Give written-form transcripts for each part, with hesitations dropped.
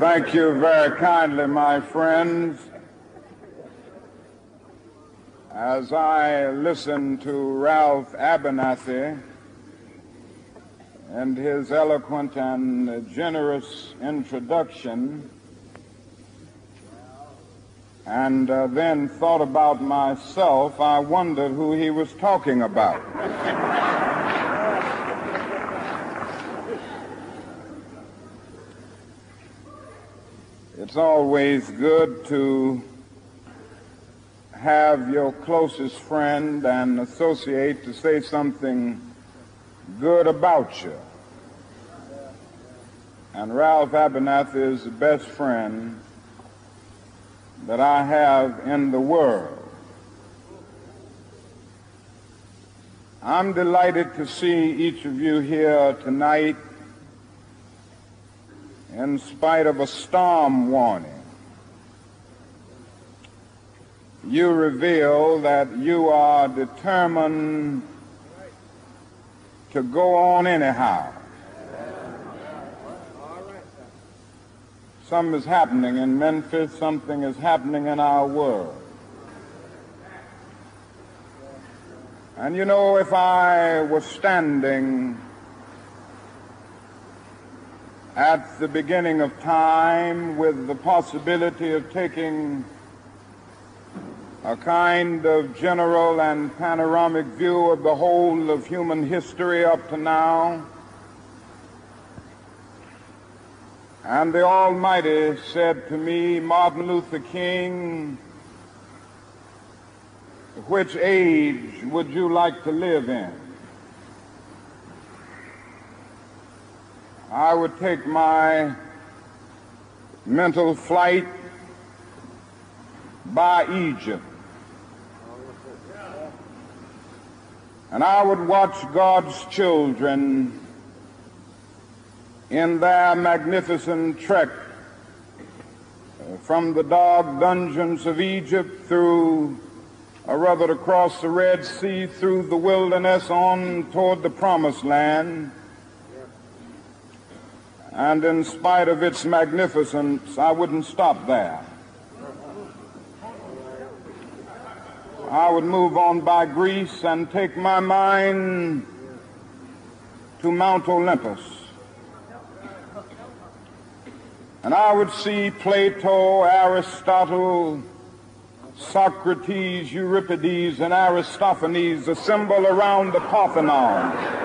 Thank you very kindly, my friends. As I listen to Ralph Abernathy and his eloquent and generous introduction, and then thought about myself, I wondered who he was talking about. It's always good to have your closest friend and associate to say something good about you. And Ralph Abernathy is the best friend that I have in the world. I'm delighted to see each of you here tonight in spite of a storm warning. You reveal that you are determined to go on anyhow. Something is happening in Memphis, something is happening in our world. And you know, if I was standing at the beginning of time with the possibility of taking a kind of general and panoramic view of the whole of human history up to now, and the Almighty said to me, Martin Luther King, which age would you like to live in? I would take my mental flight by Egypt, and I would watch God's children in their magnificent trek from the dark dungeons of Egypt through, or rather across the Red Sea, through the wilderness on toward the Promised Land. And in spite of its magnificence, I wouldn't stop there. I would move on by Greece and take my mind to Mount Olympus. And I would see Plato, Aristotle, Socrates, Euripides, and Aristophanes assemble around the Parthenon.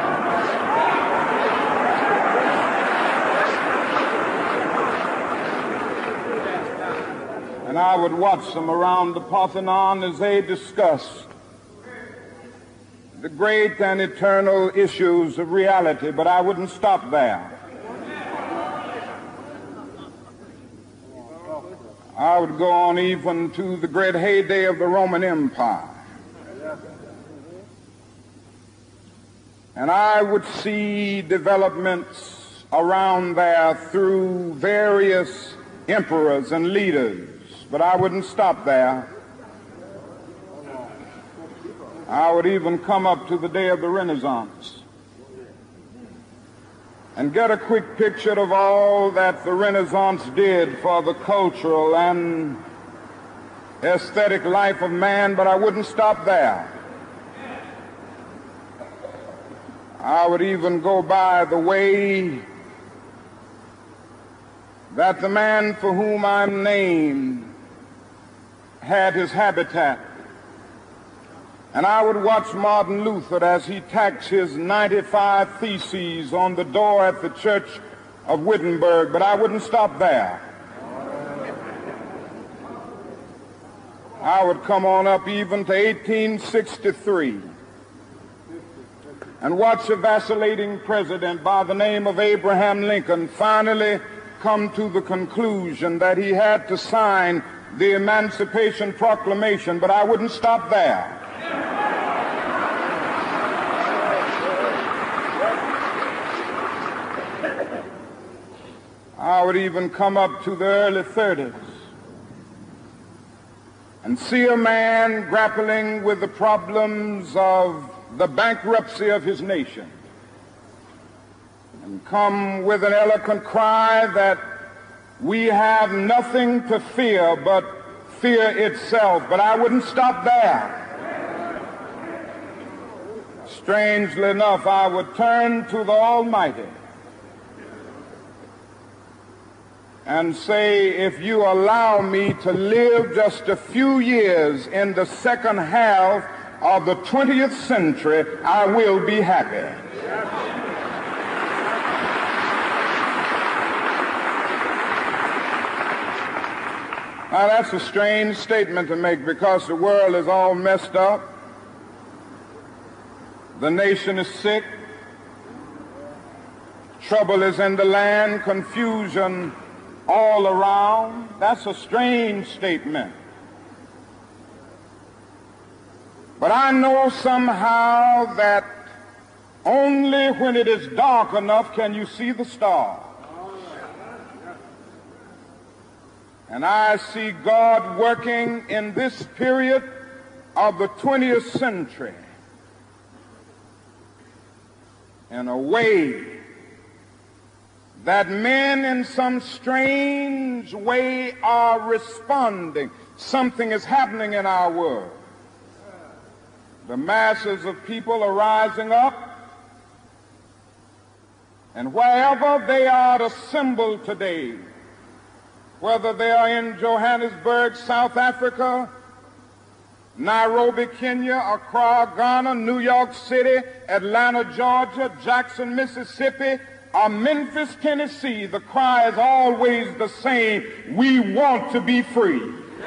And I would watch them around the Parthenon as they discussed the great and eternal issues of reality, but I wouldn't stop there. I would go on even to the great heyday of the Roman Empire. And I would see developments around there through various emperors and leaders. But I wouldn't stop there. I would even come up to the day of the Renaissance and get a quick picture of all that the Renaissance did for the cultural and aesthetic life of man, but I wouldn't stop there. I would even go by the way that the man for whom I'm named had his habitat. And I would watch Martin Luther as he tacks his 95 Theses on the door at the Church of Wittenberg, but I wouldn't stop there. I would come on up even to 1863 and watch a vacillating president by the name of Abraham Lincoln finally come to the conclusion that he had to sign the Emancipation Proclamation, but I wouldn't stop there. I would even come up to the early 30s and see a man grappling with the problems of the bankruptcy of his nation and come with an eloquent cry that we have nothing to fear but fear itself. But I wouldn't stop there. Strangely enough, I would turn to the Almighty and say, if you allow me to live just a few years in the second half of the 20th century, I will be happy. Now, that's a strange statement to make because the world is all messed up. The nation is sick. Trouble is in the land, confusion all around. That's a strange statement. But I know somehow that only when it is dark enough can you see the stars. And I see God working in this period of the 20th century in a way that men in some strange way are responding. Something is happening in our world. The masses of people are rising up, and wherever they are assembled today, whether they are in Johannesburg, South Africa, Nairobi, Kenya, Accra, Ghana, New York City, Atlanta, Georgia, Jackson, Mississippi, or Memphis, Tennessee, the cry is always the same: we want to be free.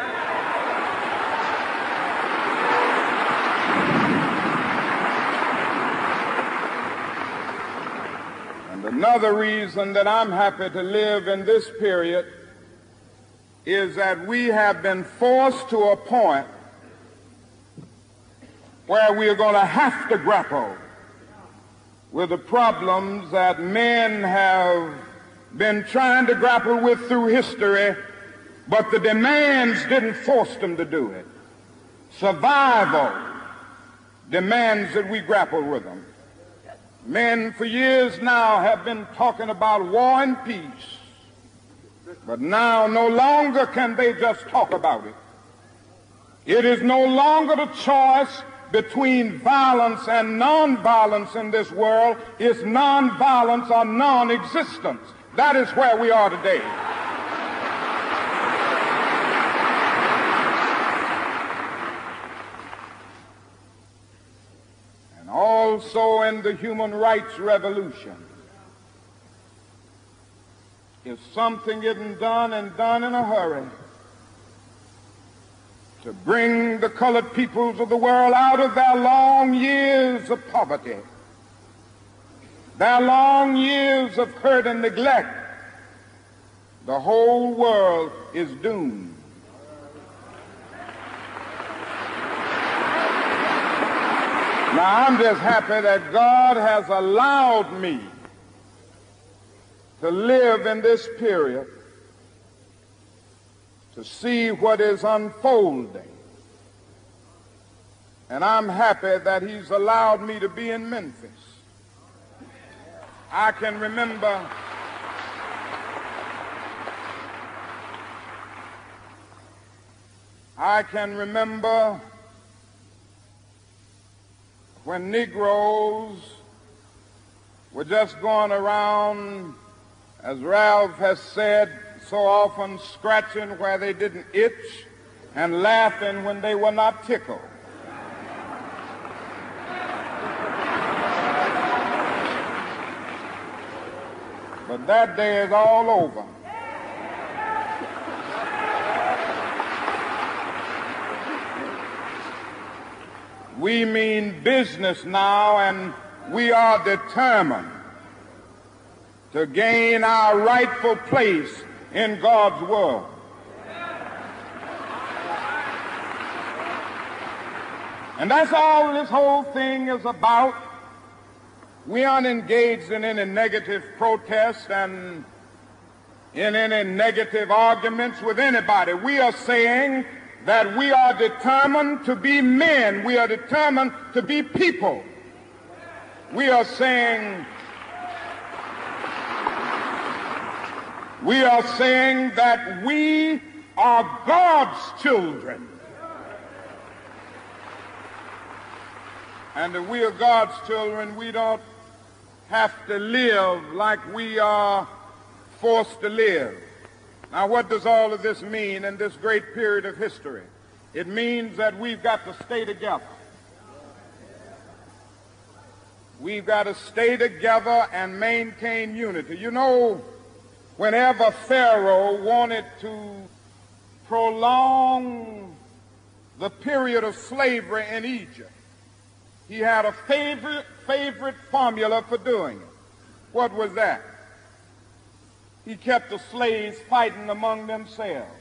And another reason that I'm happy to live in this period is that we have been forced to a point where we are going to have to grapple with the problems that men have been trying to grapple with through history, but the demands didn't force them to do it. Survival demands that we grapple with them. Men for years now have been talking about war and peace, but now no longer can they just talk about it. It is no longer the choice between violence and nonviolence in this world. It's nonviolence or non-existence. That is where we are today. And also in the human rights revolution, if something isn't done and done in a hurry to bring the colored peoples of the world out of their long years of poverty, their long years of hurt and neglect, the whole world is doomed. Now, I'm just happy that God has allowed me to live in this period to see what is unfolding. And I'm happy that he's allowed me to be in Memphis. I can remember when Negroes were just going around, as Ralph has said, so often scratching where they didn't itch and laughing when they were not tickled. But that day is all over. We mean business now, and we are determined to gain our rightful place in God's world. And that's all this whole thing is about. We aren't engaged in any negative protest and in any negative arguments with anybody. We are saying that we are determined to be men. We are determined to be people. We are saying We are saying that we are God's children. And if we are God's children, we don't have to live like we are forced to live. Now, what does all of this mean in this great period of history? It means that we've got to stay together. We've got to stay together and maintain unity. You know, whenever Pharaoh wanted to prolong the period of slavery in Egypt, he had a favorite formula for doing it. What was that? He kept the slaves fighting among themselves.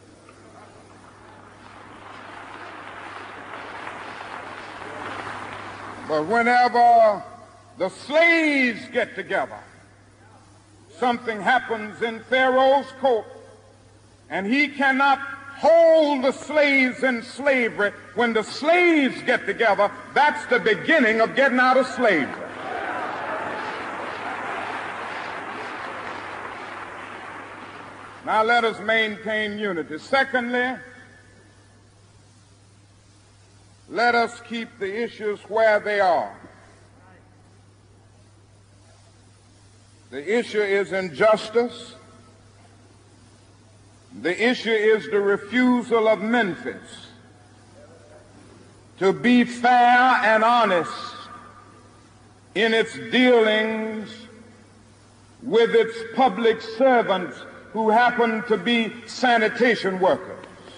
But whenever the slaves get together, something happens in Pharaoh's court, and he cannot hold the slaves in slavery. When the slaves get together, that's the beginning of getting out of slavery. Now let us maintain unity. Secondly, let us keep the issues where they are. The issue is injustice. The issue is the refusal of Memphis to be fair and honest in its dealings with its public servants who happen to be sanitation workers.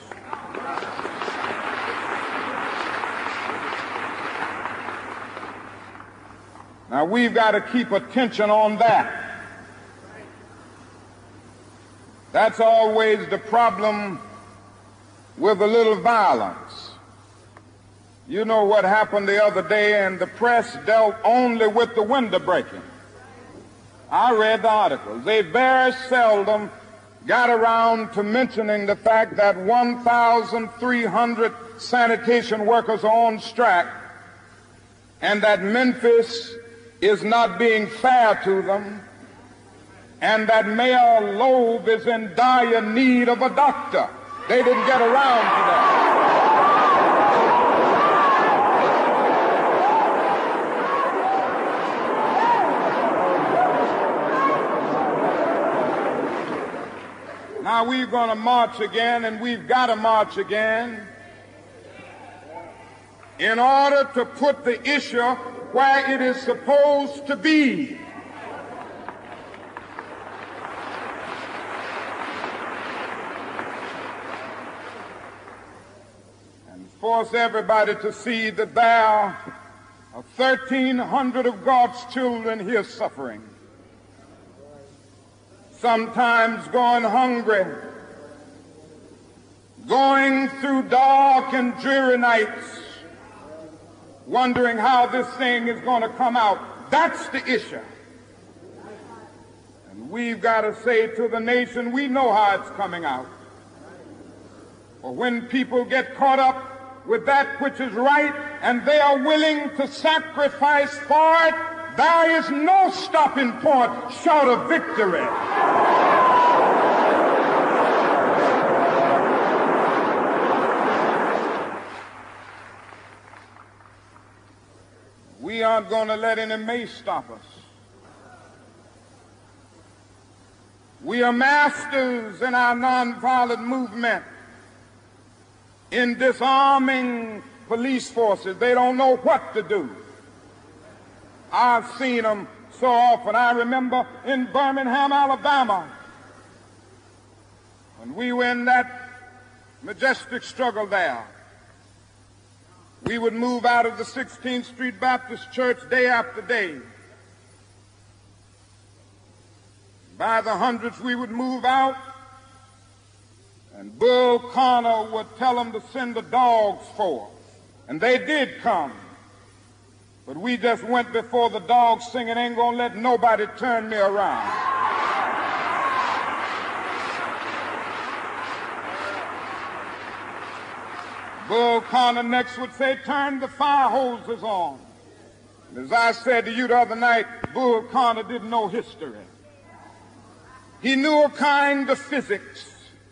Now, we've got to keep attention on that. That's always the problem with a little violence. You know what happened the other day, and the press dealt only with the window breaking. I read the articles. They very seldom got around to mentioning the fact that 1,300 sanitation workers are on strike, and that Memphis is not being fair to them, and that Mayor Loeb is in dire need of a doctor. They didn't get around to that. Now we're going to march again, and we've got to march again in order to put the issue where it is supposed to be. And force everybody to see that there are 1,300 of God's children here suffering, sometimes going hungry, going through dark and dreary nights, wondering how this thing is going to come out. That's the issue. And we've got to say to the nation, we know how it's coming out. For when people get caught up with that which is right and they are willing to sacrifice for it, there is no stopping point short of victory. We aren't going to let any mace stop us. We are masters in our nonviolent movement in disarming police forces. They don't know what to do. I've seen them so often. I remember in Birmingham, Alabama, when we were in that majestic struggle there. We would move out of the 16th Street Baptist Church day after day. By the hundreds we would move out, and Bull Connor would tell them to send the dogs forth. And they did come. But we just went before the dogs singing, ain't gonna let nobody turn me around. Bull Connor next would say, turn the fire hoses on. And as I said to you the other night, Bull Connor didn't know history. He knew a kind of physics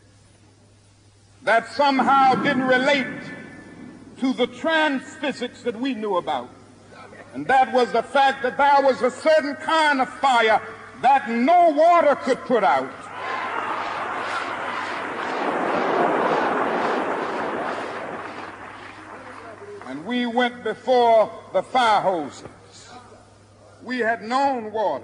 that somehow didn't relate to the transphysics that we knew about. And that was the fact that there was a certain kind of fire that no water could put out. And we went before the fire hoses. We had known water.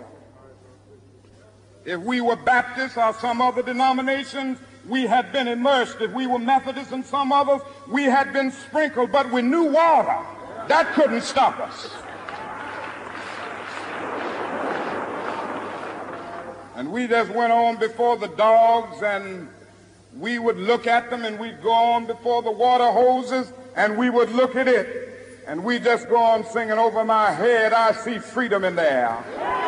If we were Baptists or some other denominations, we had been immersed. If we were Methodists and some others, we had been sprinkled. But we knew water. That couldn't stop us. And we just went on before the dogs, and we would look at them, and we'd go on before the water hoses, and we would look at it, and we just go on singing, over my head I see freedom in the air.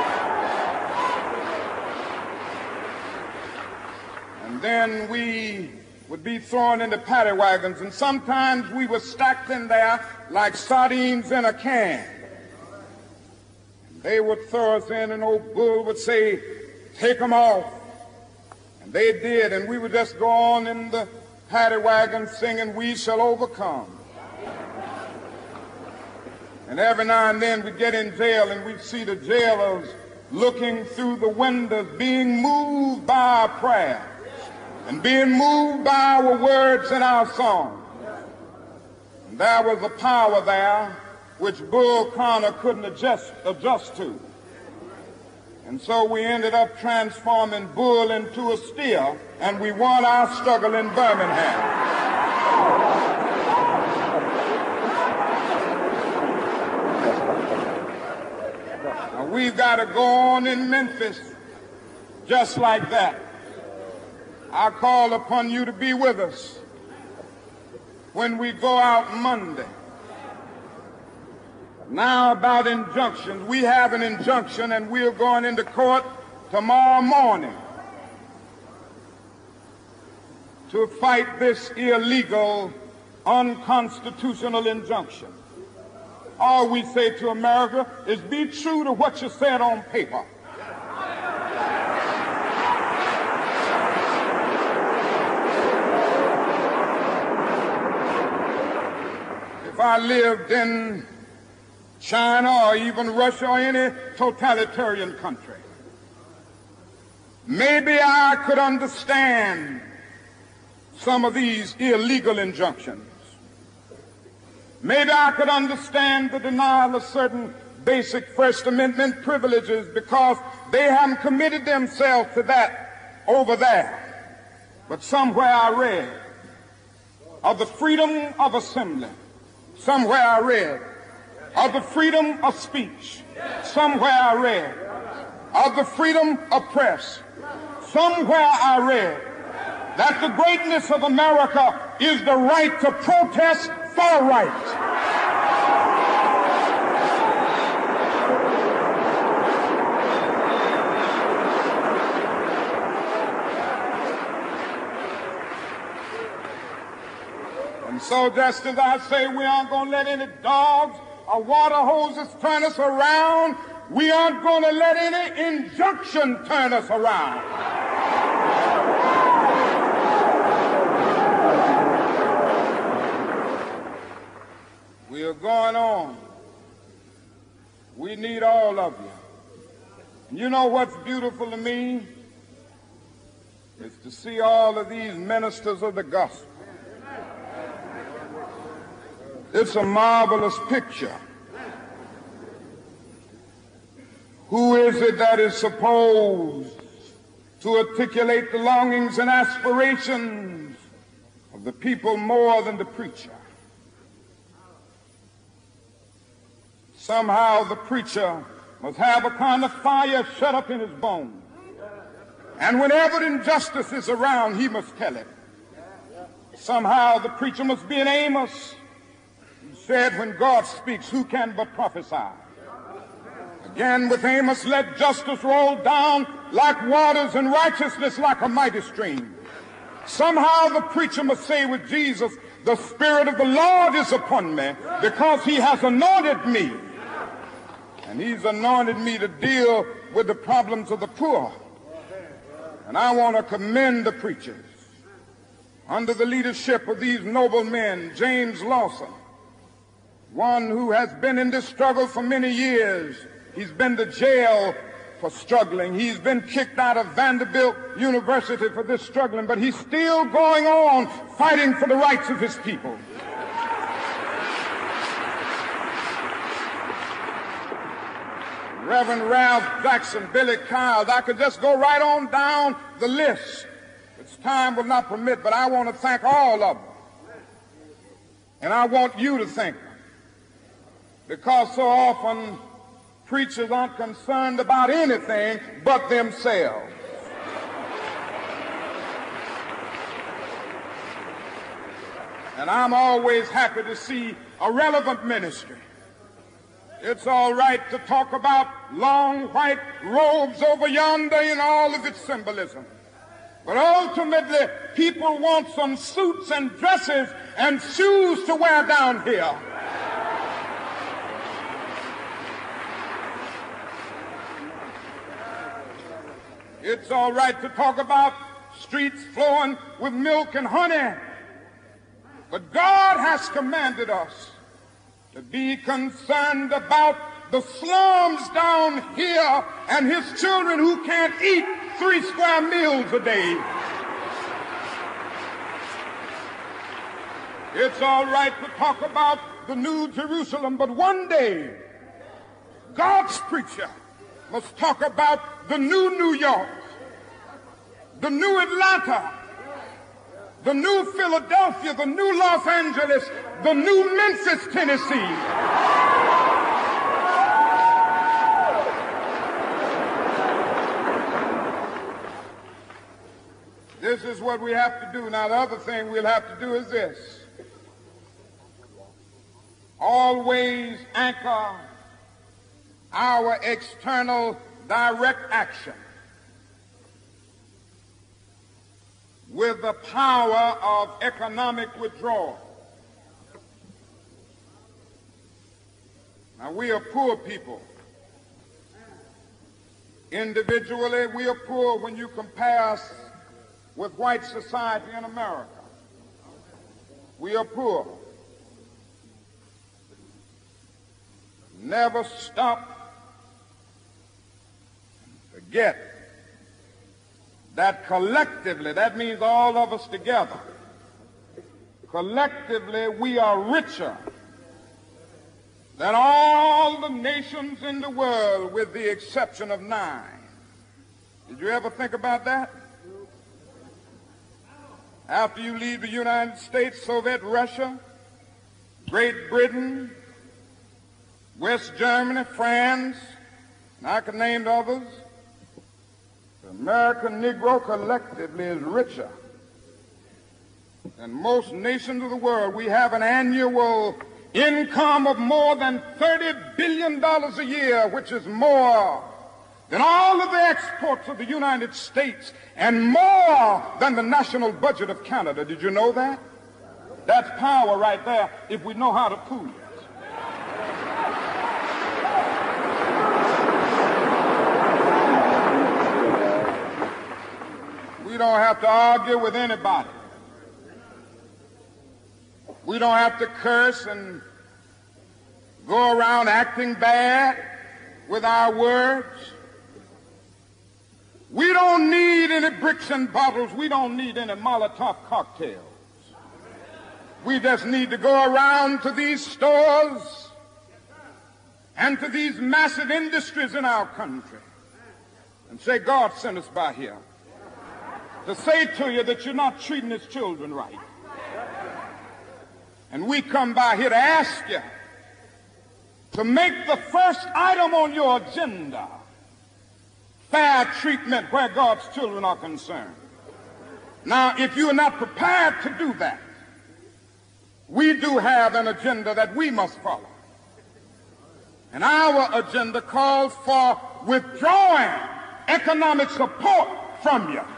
And then we would be thrown into paddy wagons, and sometimes we were stacked in there like sardines in a can. And they would throw us in, and old Bull would say, take them off. And they did, and we would just go on in the paddy wagon singing, we shall overcome. And every now and then we'd get in jail, and we'd see the jailers looking through the windows, being moved by our prayers and being moved by our words and our songs. And there was a power there which Bull Connor couldn't adjust to. And so we ended up transforming Bull into a steer, and we won our struggle in Birmingham. Now we've got to go on in Memphis just like that. I call upon you to be with us when we go out Monday. Now about injunctions. We have an injunction, and we're going into court tomorrow morning to fight this illegal, unconstitutional injunction. All we say to America is be true to what you said on paper. If I lived in China or even Russia or any totalitarian country, maybe I could understand some of these illegal injunctions. Maybe I could understand the denial of certain basic First Amendment privileges because they haven't committed themselves to that over there. But somewhere I read of the freedom of assembly. Somewhere I read of the freedom of speech. Somewhere I read of the freedom of press. Somewhere I read that the greatness of America is the right to protest for right. And so just as I say we aren't going to let any dogs or water hoses turn us around, we aren't going to let any injunction turn us around. We are going on. We need all of you. And you know what's beautiful to me? Is to see all of these ministers of the gospel. It's a marvelous picture. Who is it that is supposed to articulate the longings and aspirations of the people more than the preacher? Somehow the preacher must have a kind of fire shut up in his bones. And whenever injustice is around, he must tell it. Somehow the preacher must be an Amos. He said, when God speaks, who can but prophesy? Again with Amos, let justice roll down like waters and righteousness like a mighty stream. Somehow the preacher must say with Jesus, the Spirit of the Lord is upon me because he has anointed me. And he's anointed me to deal with the problems of the poor. And I want to commend the preachers under the leadership of these noble men. James Lawson, one who has been in this struggle for many years. He's been to jail for struggling. He's been kicked out of Vanderbilt University for this struggling, but he's still going on fighting for the rights of his people. Reverend Ralph Jackson, Billy Kyles, I could just go right on down the list, which time will not permit, but I want to thank all of them. And I want you to thank them, because so often preachers aren't concerned about anything but themselves. And I'm always happy to see a relevant ministry. It's all right to talk about long white robes over yonder in all of its symbolism. But ultimately, people want some suits and dresses and shoes to wear down here. It's all right to talk about streets flowing with milk and honey. But God has commanded us to be concerned about the slums down here and his children who can't eat 3 square meals a day. It's all right to talk about the New Jerusalem, but one day God's preacher must talk about the new New York, the new Atlanta, the new Philadelphia, the new Los Angeles, the new Memphis, Tennessee. This is what we have to do. Now, the other thing we'll have to do is this. Always anchor our external direct action with the power of economic withdrawal. Now, we are poor people. Individually, we are poor when you compare us with white society in America. We are poor. Never stop and forget that collectively, that means all of us together, collectively we are richer than all the nations in the world with the exception of 9. Did you ever think about that? After you leave the United States, Soviet Russia, Great Britain, West Germany, France, and I can name others, the American Negro collectively is richer than most nations of the world. We have an annual income of more than $30 billion a year, which is more than all of the exports of the United States and more than the national budget of Canada. Did you know that? That's power right there if we know how to pool it. We don't have to argue with anybody. We don't have to curse and go around acting bad with our words. We don't need any bricks and bottles. We don't need any Molotov cocktails. We just need to go around to these stores and to these massive industries in our country and say, God sent us by here to say to you that you're not treating his children right. And we come by here to ask you to make the first item on your agenda fair treatment where God's children are concerned. Now, if you are not prepared to do that, we do have an agenda that we must follow. And our agenda calls for withdrawing economic support from you.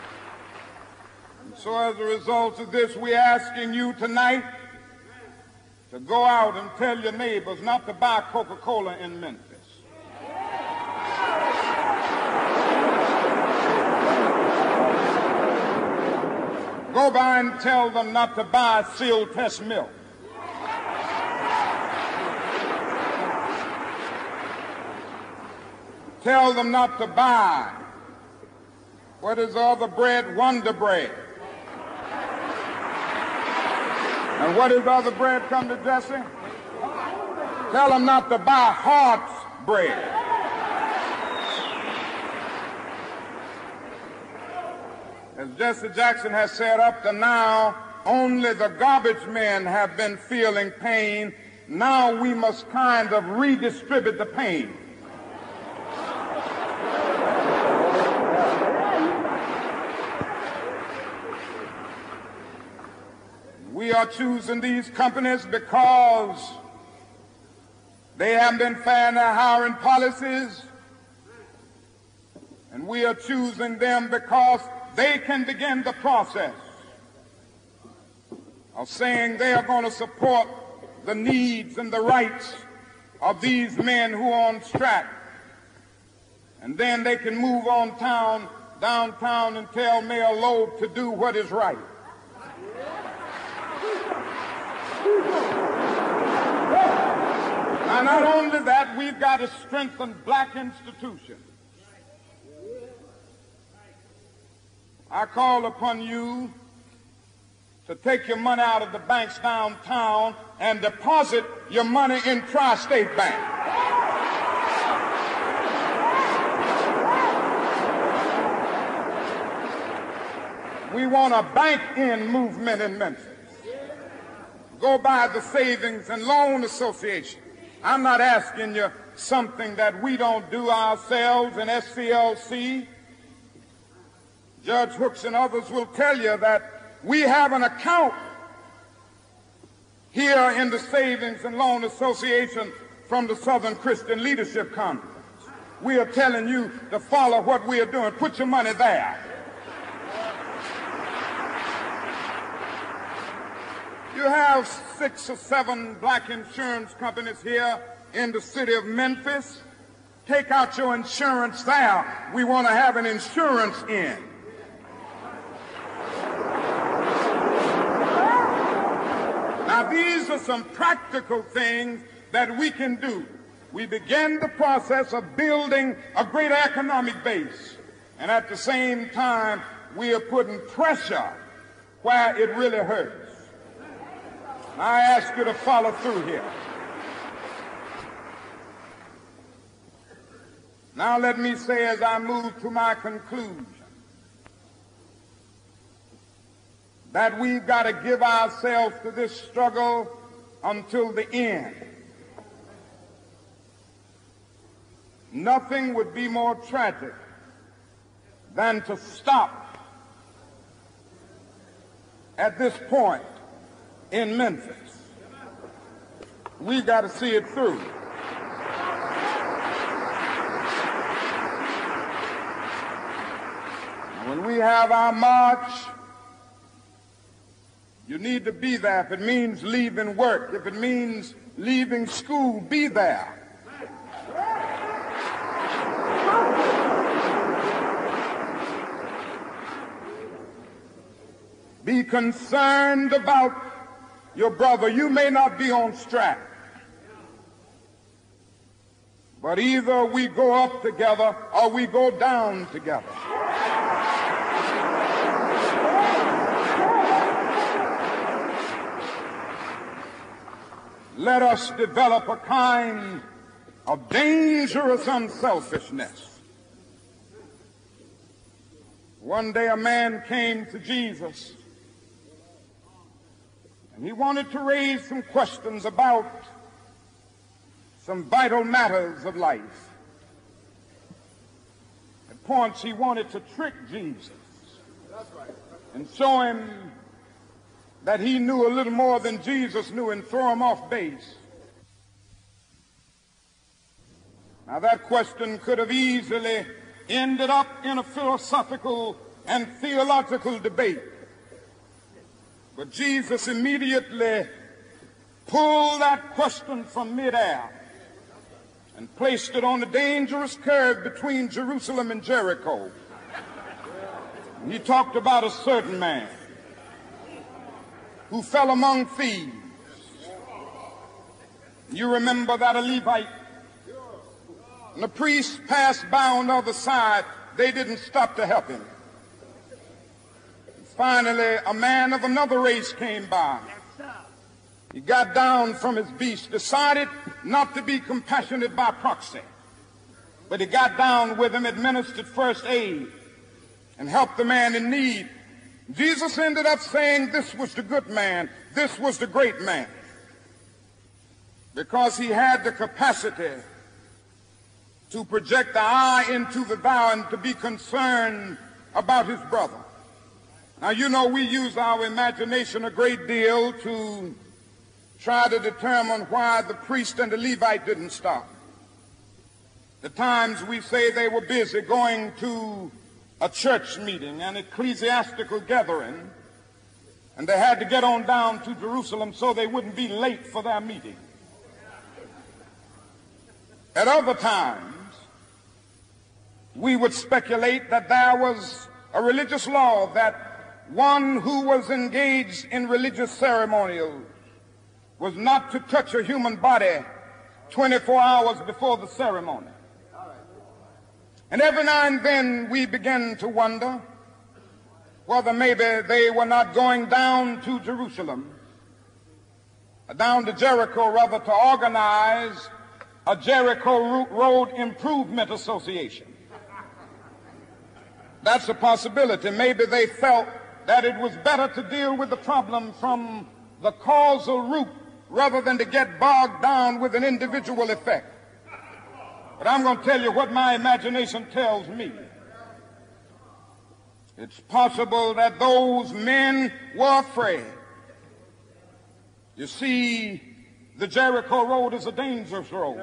So as a result of this, we're asking you tonight to go out and tell your neighbors not to buy Coca-Cola in Memphis. Go by and tell them not to buy sealed test milk. Tell them not to buy, what is the other bread? Wonder Bread. And what is the other bread, come to Jesse? Tell them not to buy Hart's bread. As Jesse Jackson has said, up to now, only the garbage men have been feeling pain. Now we must kind of redistribute the pain. We are choosing these companies because they haven't been fair in their hiring policies, and we are choosing them because they can begin the process of saying they are going to support the needs and the rights of these men who are on strike. And then they can move on downtown and tell Mayor Loeb to do what is right. Now, not only that, we've got to strengthen black institutions. I call upon you to take your money out of the banks downtown and deposit your money in Tri-State Bank. We want a bank-in movement in Memphis. Go by the Savings and Loan Association. I'm not asking you something that we don't do ourselves in SCLC. Judge Hooks and others will tell you that we have an account here in the Savings and Loan Association from the Southern Christian Leadership Conference. We are telling you to follow what we are doing. Put your money there. You have 6 or 7 black insurance companies here in the city of Memphis. Take out your insurance there. We want to have an insurance in. Now, these are some practical things that we can do. We begin the process of building a greater economic base, and at the same time, we are putting pressure where it really hurts. I ask you to follow through here. Now let me say, as I move to my conclusion, that we've got to give ourselves to this struggle until the end. Nothing would be more tragic than to stop at this point in Memphis. We've got to see it through. When we have our march, you need to be there. If it means leaving work, if it means leaving school, be there. Be concerned about your brother. You may not be on strike, but either we go up together or we go down together. Let us develop a kind of dangerous unselfishness. One day a man came to Jesus, and he wanted to raise some questions about some vital matters of life. At points he wanted to trick Jesus and show him that he knew a little more than Jesus knew and throw him off base. Now that question could have easily ended up in a philosophical and theological debate. But Jesus immediately pulled that question from midair and placed it on the dangerous curve between Jerusalem and Jericho. He talked about a certain man who fell among thieves. You remember that a Levite, and the priest passed by on the other side. They didn't stop to help him. Finally, a man of another race came by. He got down from his beast, decided not to be compassionate by proxy, but he got down with him, administered first aid, and helped the man in need. Jesus ended up saying this was the good man, this was the great man, because he had the capacity to project the eye into the thou and to be concerned about his brother. Now, you know, we use our imagination a great deal to try to determine why the priest and the Levite didn't stop. At times we say they were busy going to a church meeting, an ecclesiastical gathering, and they had to get on down to Jerusalem so they wouldn't be late for their meeting. At other times, we would speculate that there was a religious law that one who was engaged in religious ceremonials was not to touch a human body 24 hours before the ceremony. And every now and then we begin to wonder whether maybe they were not going down to Jerusalem, down to Jericho rather, to organize a Jericho Road Improvement Association. That's a possibility. Maybe they felt that it was better to deal with the problem from the causal root rather than to get bogged down with an individual effect. But I'm going to tell you what my imagination tells me. It's possible that those men were afraid. You see, the Jericho Road is a dangerous road.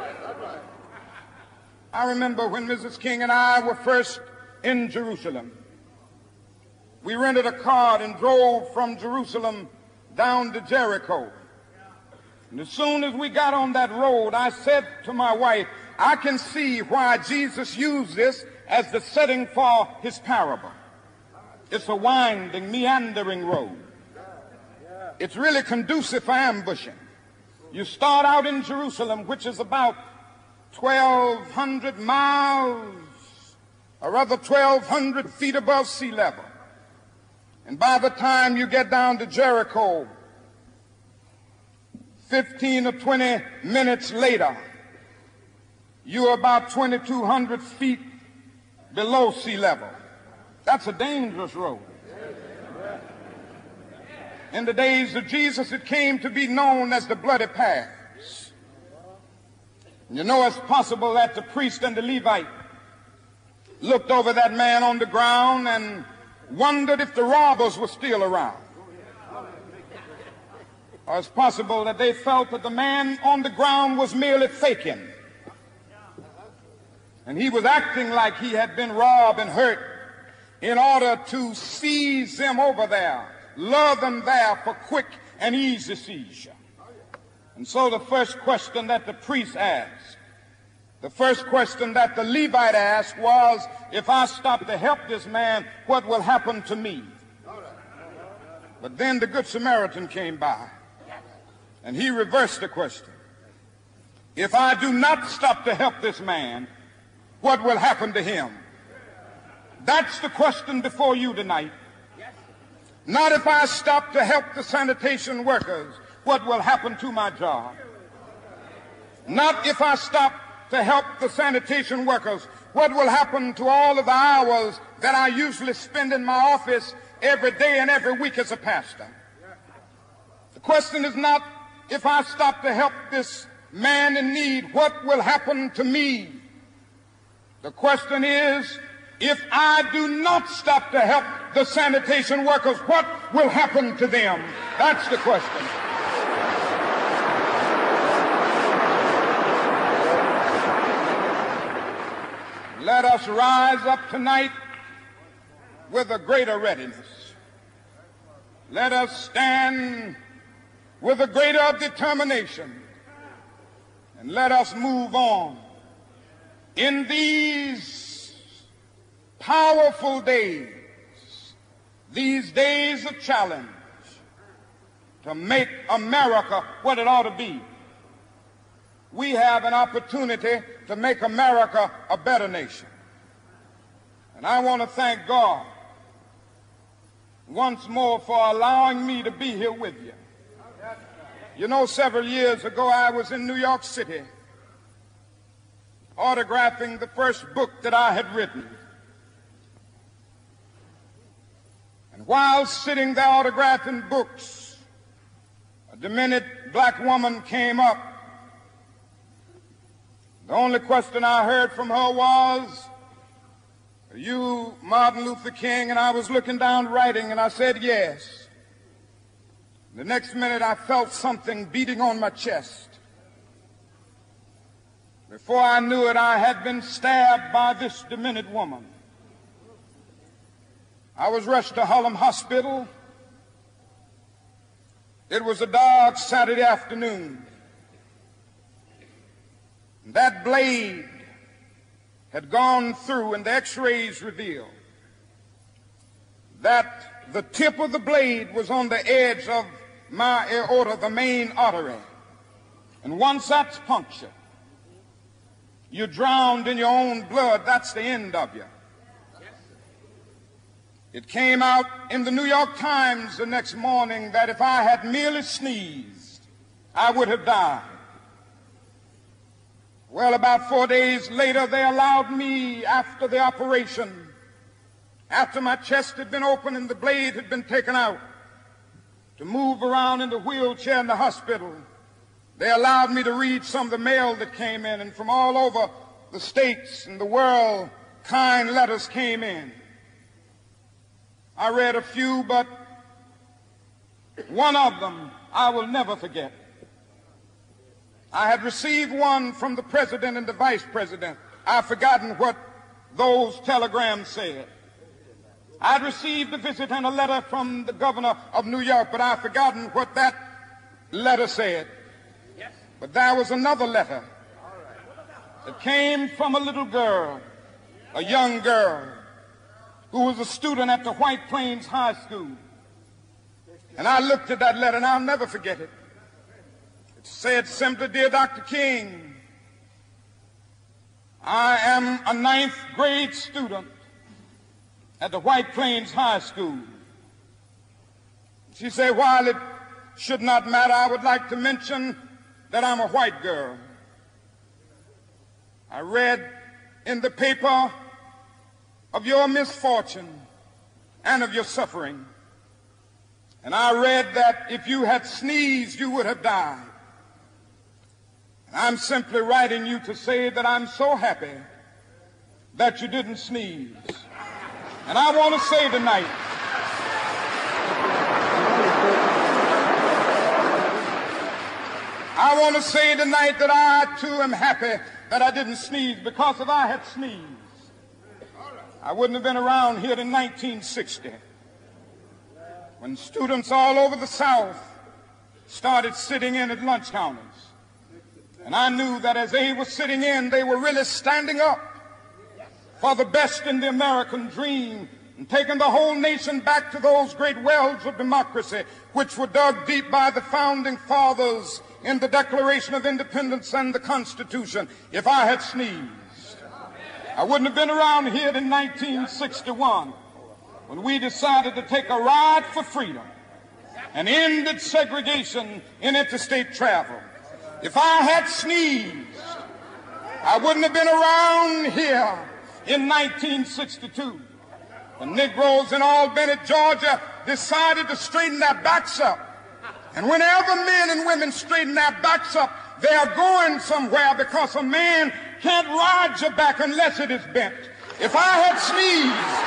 I remember when Mrs. King and I were first in Jerusalem. We rented a car and drove from Jerusalem down to Jericho. And as soon as we got on that road, I said to my wife, I can see why Jesus used this as the setting for his parable. It's a winding, meandering road. It's really conducive for ambushing. You start out in Jerusalem, which is about 1,200 miles, or rather 1,200 feet above sea level. And by the time you get down to Jericho, 15 or 20 minutes later, you're about 2,200 feet below sea level. That's a dangerous road. In the days of Jesus, it came to be known as the bloody paths. You know, it's possible that the priest and the Levite looked over that man on the ground and wondered if the robbers were still around. Or it's possible that they felt that the man on the ground was merely faking, and he was acting like he had been robbed and hurt in order to seize them over there, lure them there for quick and easy seizure. And so the first question that the priest asked, the first question that the Levite asked was, if I stop to help this man, what will happen to me? But then the Good Samaritan came by, and he reversed the question. If I do not stop to help this man, what will happen to him? That's the question before you tonight. Not if I stop to help the sanitation workers, what will happen to my job? Not if I stop to help the sanitation workers, what will happen to all of the hours that I usually spend in my office every day and every week as a pastor? The question is not if I stop to help this man in need, what will happen to me? The question is, if I do not stop to help the sanitation workers, what will happen to them? That's the question. Let us rise up tonight with a greater readiness. Let us stand with a greater determination, and let us move on in these powerful days, these days of challenge, to make America what it ought to be. We have an opportunity to make America a better nation. And I want to thank God once more for allowing me to be here with you. You know, several years ago, I was in New York City autographing the first book that I had written. And while sitting there autographing books, a demented black woman came up. The only question I heard from her was, "Are you Martin Luther King?" And I was looking down writing, and I said, "Yes." The next minute, I felt something beating on my chest. Before I knew it, I had been stabbed by this demented woman. I was rushed to Harlem Hospital. It was a dark Saturday afternoon. That blade had gone through, and the x-rays revealed that the tip of the blade was on the edge of my aorta, the main artery. And once that's punctured, you're drowned in your own blood. That's the end of you. It came out in the New York Times the next morning that if I had merely sneezed, I would have died. Well, about 4 days later, they allowed me, after the operation, after my chest had been opened and the blade had been taken out, to move around in the wheelchair in the hospital. They allowed me to read some of the mail that came in, and from all over the states and the world, kind letters came in. I read a few, but one of them I will never forget. I had received one from the president and the vice president. I've forgotten what those telegrams said. I'd received a visit and a letter from the governor of New York, but I've forgotten what that letter said. But there was another letter that came from a little girl, a young girl, who was a student at the White Plains High School. And I looked at that letter, and I'll never forget it. It said simply, "Dear Dr. King, I am a 9th grade student at the White Plains High School." She said, "While it should not matter, I would like to mention that I'm a white girl. I read in the paper of your misfortune and of your suffering. And I read that if you had sneezed, you would have died. And I'm simply writing you to say that I'm so happy that you didn't sneeze. And I want to say tonight, that I too am happy that I didn't sneeze, because if I had sneezed, I wouldn't have been around here in 1960 when students all over the South started sitting in at lunch counters. And I knew that as they were sitting in, they were really standing up for the best in the American dream and taking the whole nation back to those great wells of democracy which were dug deep by the founding fathers in the Declaration of Independence and the Constitution. If I had sneezed, I wouldn't have been around here in 1961 when we decided to take a ride for freedom and ended segregation in interstate travel. If I had sneezed, I wouldn't have been around here in 1962 when Negroes in Albany, Georgia decided to straighten their backs up. And whenever men and women straighten their backs up, they are going somewhere, because a man can't ride your back unless it is bent. If I had sneezed,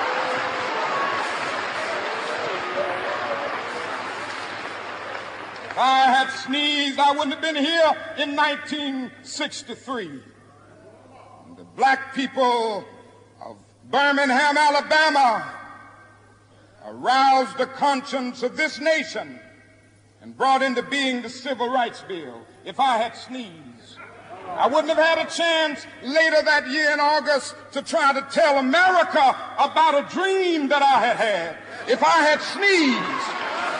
I wouldn't have been here in 1963. The black people of Birmingham, Alabama, aroused the conscience of this nation and brought into being the Civil Rights Bill, if I had sneezed, I wouldn't have had a chance later that year in August to try to tell America about a dream that I had had. If I had sneezed,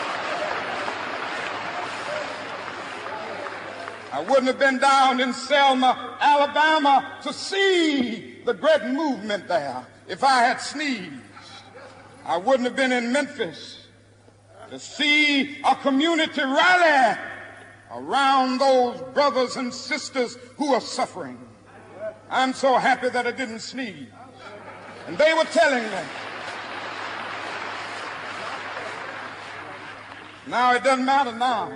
I wouldn't have been down in Selma, Alabama to see the great movement there. If I had sneezed, I wouldn't have been in Memphis to see a community rally around those brothers and sisters who are suffering. I'm so happy that I didn't sneeze. And they were telling me. Now it doesn't matter now.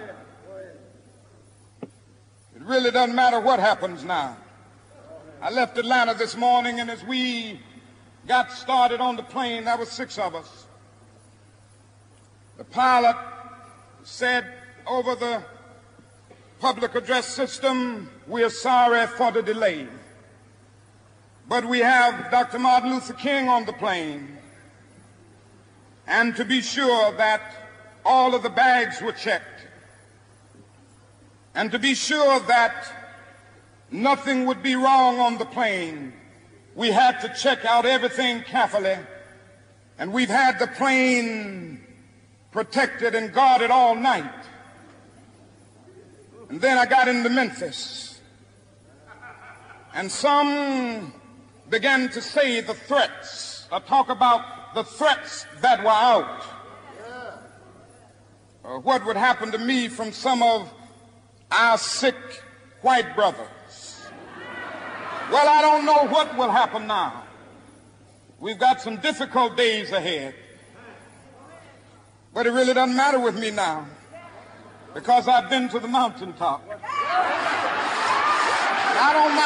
It really doesn't matter what happens now. I left Atlanta this morning, and as we got started on the plane, there were 6 of us. The pilot said over the public address system, "We are sorry for the delay, but we have Dr. Martin Luther King on the plane, and to be sure that all of the bags were checked, and to be sure that nothing would be wrong on the plane, we had to check out everything carefully, and we've had the plane protected and guarded all night." And then I got into Memphis, and some began to say the threats, or talk about the threats that were out, or what would happen to me from some of our sick white brothers. Well, I don't know what will happen now. We've got some difficult days ahead. But it really doesn't matter with me now, because I've been to the mountaintop. I don't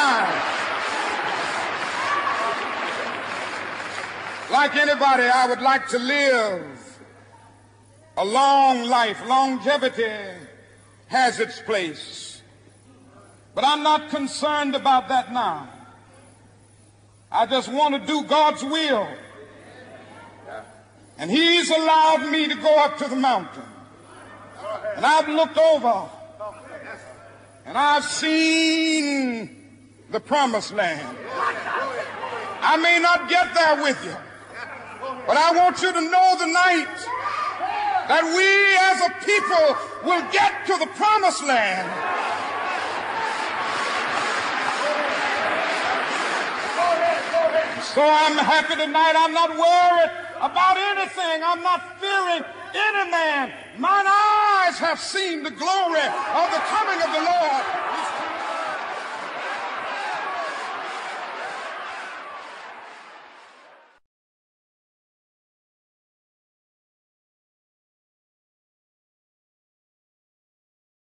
mind. Like anybody, I would like to live a long life. Longevity has its place. But I'm not concerned about that now. I just want to do God's will. And He's allowed me to go up to the mountain. And I've looked over, and I've seen the promised land. I may not get there with you, but I want you to know tonight that we as a people will get to the promised land. So I'm happy tonight. I'm not worried about anything. I'm not fearing any man. Mine eyes have seen the glory of the